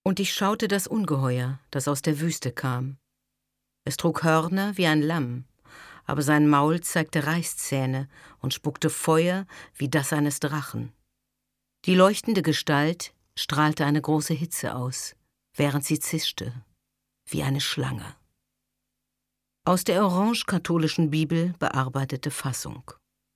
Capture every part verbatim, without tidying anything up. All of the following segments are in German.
Und ich schaute das Ungeheuer, das aus der Wüste kam. Es trug Hörner wie ein Lamm, aber sein Maul zeigte Reißzähne und spuckte Feuer wie das eines Drachen. Die leuchtende Gestalt strahlte eine große Hitze aus, während sie zischte, wie eine Schlange. Aus der orange-katholischen Bibel bearbeitete Fassung.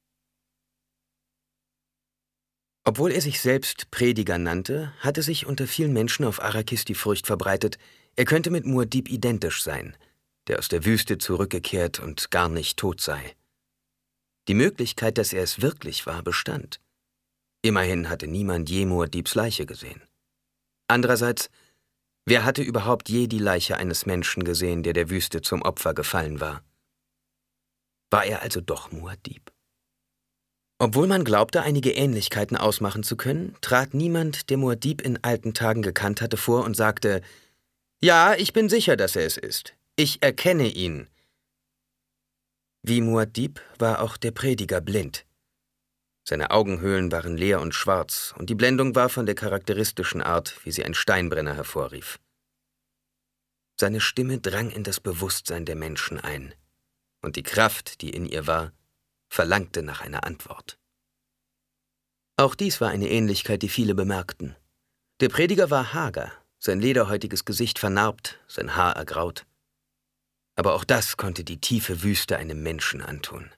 Obwohl er sich selbst Prediger nannte, hatte sich unter vielen Menschen auf Arrakis die Furcht verbreitet, er könnte mit Muad'Dib identisch sein, der aus der Wüste zurückgekehrt und gar nicht tot sei. Die Möglichkeit, dass er es wirklich war, bestand. Immerhin hatte niemand je Muad'Dibs Leiche gesehen. Andererseits, wer hatte überhaupt je die Leiche eines Menschen gesehen, der der Wüste zum Opfer gefallen war? War er also doch Muad'Dib? Obwohl man glaubte, einige Ähnlichkeiten ausmachen zu können, trat niemand, der Muad'Dib in alten Tagen gekannt hatte, vor und sagte: »Ja, ich bin sicher, dass er es ist. Ich erkenne ihn.« Wie Muad'Dib war auch der Prediger blind. Seine Augenhöhlen waren leer und schwarz, und die Blendung war von der charakteristischen Art, wie sie ein Steinbrenner hervorrief. Seine Stimme drang in das Bewusstsein der Menschen ein, und die Kraft, die in ihr war, verlangte nach einer Antwort. Auch dies war eine Ähnlichkeit, die viele bemerkten. Der Prediger war hager, sein lederhäutiges Gesicht vernarbt, sein Haar ergraut. Aber auch das konnte die tiefe Wüste einem Menschen antun.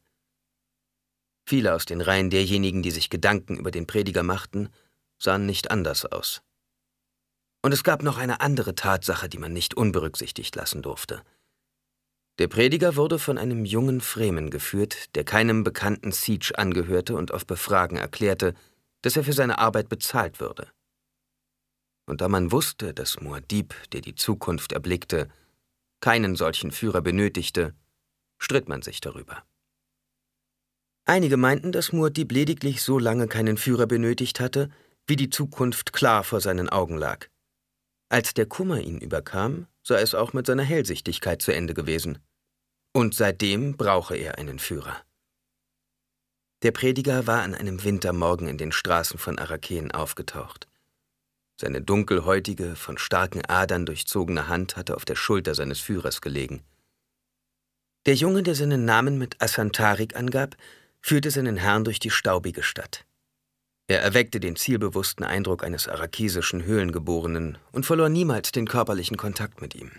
Viele aus den Reihen derjenigen, die sich Gedanken über den Prediger machten, sahen nicht anders aus. Und es gab noch eine andere Tatsache, die man nicht unberücksichtigt lassen durfte. Der Prediger wurde von einem jungen Fremen geführt, der keinem bekannten Siege angehörte und auf Befragen erklärte, dass er für seine Arbeit bezahlt würde. Und da man wusste, dass Muad'Dib, der die Zukunft erblickte, keinen solchen Führer benötigte, stritt man sich darüber. Einige meinten, dass Muad'Dib lediglich so lange keinen Führer benötigt hatte, wie die Zukunft klar vor seinen Augen lag. Als der Kummer ihn überkam, sei es auch mit seiner Hellsichtigkeit zu Ende gewesen. Und seitdem brauche er einen Führer. Der Prediger war an einem Wintermorgen in den Straßen von Arrakeen aufgetaucht. Seine dunkelhäutige, von starken Adern durchzogene Hand hatte auf der Schulter seines Führers gelegen. Der Junge, der seinen Namen mit Asan-Tarik angab, führte seinen Herrn durch die staubige Stadt. Er erweckte den zielbewussten Eindruck eines arrakesischen Höhlengeborenen und verlor niemals den körperlichen Kontakt mit ihm.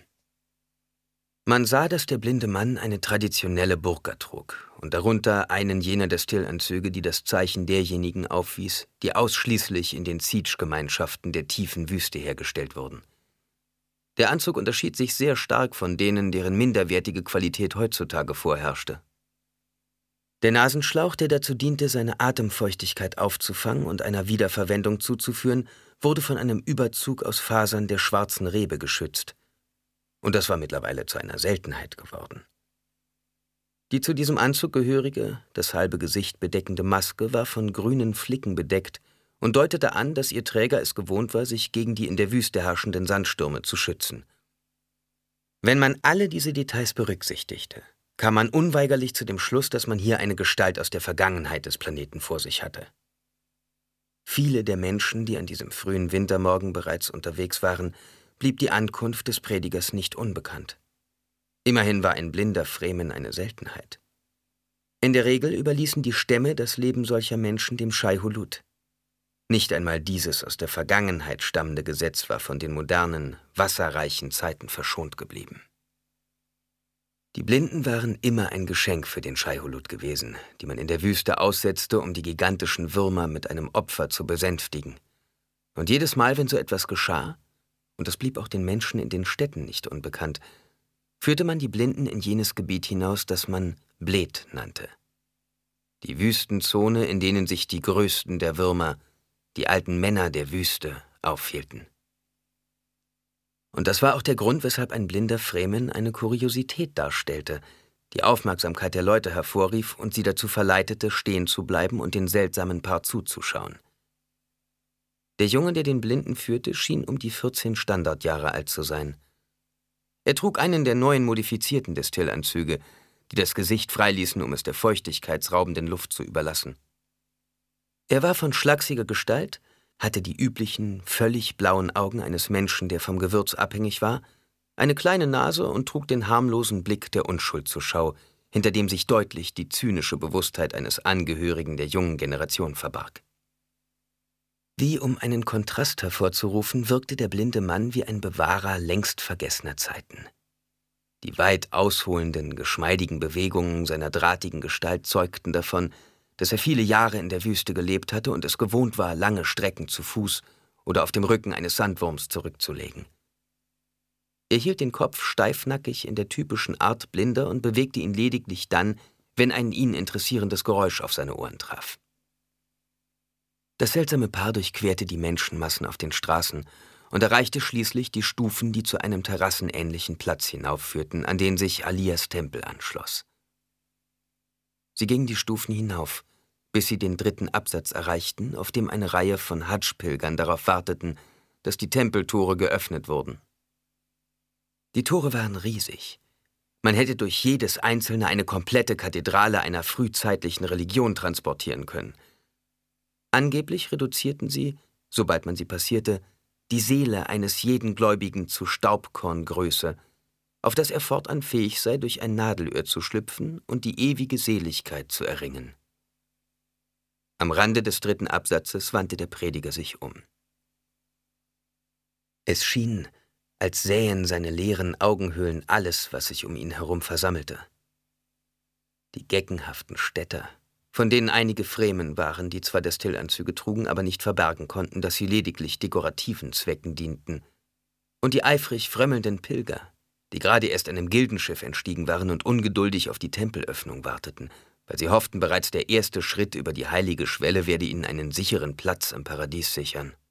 Man sah, dass der blinde Mann eine traditionelle Burka trug und darunter einen jener Destillanzüge, die das Zeichen derjenigen aufwies, die ausschließlich in den Siege-Gemeinschaften der tiefen Wüste hergestellt wurden. Der Anzug unterschied sich sehr stark von denen, deren minderwertige Qualität heutzutage vorherrschte. Der Nasenschlauch, der dazu diente, seine Atemfeuchtigkeit aufzufangen und einer Wiederverwendung zuzuführen, wurde von einem Überzug aus Fasern der schwarzen Rebe geschützt. Und das war mittlerweile zu einer Seltenheit geworden. Die zu diesem Anzug gehörige, das halbe Gesicht bedeckende Maske war von grünen Flicken bedeckt und deutete an, dass ihr Träger es gewohnt war, sich gegen die in der Wüste herrschenden Sandstürme zu schützen. Wenn man alle diese Details berücksichtigte, kam man unweigerlich zu dem Schluss, dass man hier eine Gestalt aus der Vergangenheit des Planeten vor sich hatte. Viele der Menschen, die an diesem frühen Wintermorgen bereits unterwegs waren, blieb die Ankunft des Predigers nicht unbekannt. Immerhin war ein blinder Fremen eine Seltenheit. In der Regel überließen die Stämme das Leben solcher Menschen dem Shai-Hulud. Nicht einmal dieses aus der Vergangenheit stammende Gesetz war von den modernen, wasserreichen Zeiten verschont geblieben. Die Blinden waren immer ein Geschenk für den Shai-Hulud gewesen, die man in der Wüste aussetzte, um die gigantischen Würmer mit einem Opfer zu besänftigen. Und jedes Mal, wenn so etwas geschah, und das blieb auch den Menschen in den Städten nicht unbekannt, führte man die Blinden in jenes Gebiet hinaus, das man Bled nannte. Die Wüstenzone, in denen sich die größten der Würmer, die alten Männer der Wüste, aufhielten. Und das war auch der Grund, weshalb ein blinder Fremen eine Kuriosität darstellte, die Aufmerksamkeit der Leute hervorrief und sie dazu verleitete, stehen zu bleiben und den seltsamen Paar zuzuschauen. Der Junge, der den Blinden führte, schien um die vierzehn Standardjahre alt zu sein. Er trug einen der neuen modifizierten Destillanzüge, die das Gesicht freiließen, um es der feuchtigkeitsraubenden Luft zu überlassen. Er war von schlachsiger Gestalt, hatte die üblichen, völlig blauen Augen eines Menschen, der vom Gewürz abhängig war, eine kleine Nase und trug den harmlosen Blick der Unschuld zur Schau, hinter dem sich deutlich die zynische Bewusstheit eines Angehörigen der jungen Generation verbarg. Wie um einen Kontrast hervorzurufen, wirkte der blinde Mann wie ein Bewahrer längst vergessener Zeiten. Die weit ausholenden, geschmeidigen Bewegungen seiner drahtigen Gestalt zeugten davon, dass er viele Jahre in der Wüste gelebt hatte und es gewohnt war, lange Strecken zu Fuß oder auf dem Rücken eines Sandwurms zurückzulegen. Er hielt den Kopf steifnackig in der typischen Art Blinder und bewegte ihn lediglich dann, wenn ein ihn interessierendes Geräusch auf seine Ohren traf. Das seltsame Paar durchquerte die Menschenmassen auf den Straßen und erreichte schließlich die Stufen, die zu einem terrassenähnlichen Platz hinaufführten, an den sich Alias Tempel anschloss. Sie gingen die Stufen hinauf, bis sie den dritten Absatz erreichten, auf dem eine Reihe von Hadsch-Pilgern darauf warteten, dass die Tempeltore geöffnet wurden. Die Tore waren riesig. Man hätte durch jedes einzelne eine komplette Kathedrale einer frühzeitlichen Religion transportieren können. Angeblich reduzierten sie, sobald man sie passierte, die Seele eines jeden Gläubigen zu Staubkorngröße, auf das er fortan fähig sei, durch ein Nadelöhr zu schlüpfen und die ewige Seligkeit zu erringen. Am Rande des dritten Absatzes wandte der Prediger sich um. Es schien, als sähen seine leeren Augenhöhlen alles, was sich um ihn herum versammelte. Die geckenhaften Städter, von denen einige Fremen waren, die zwar Destillanzüge trugen, aber nicht verbergen konnten, dass sie lediglich dekorativen Zwecken dienten, und die eifrig frömmelnden Pilger, die gerade erst einem Gildenschiff entstiegen waren und ungeduldig auf die Tempelöffnung warteten, weil sie hofften, bereits der erste Schritt über die heilige Schwelle werde ihnen einen sicheren Platz im Paradies sichern.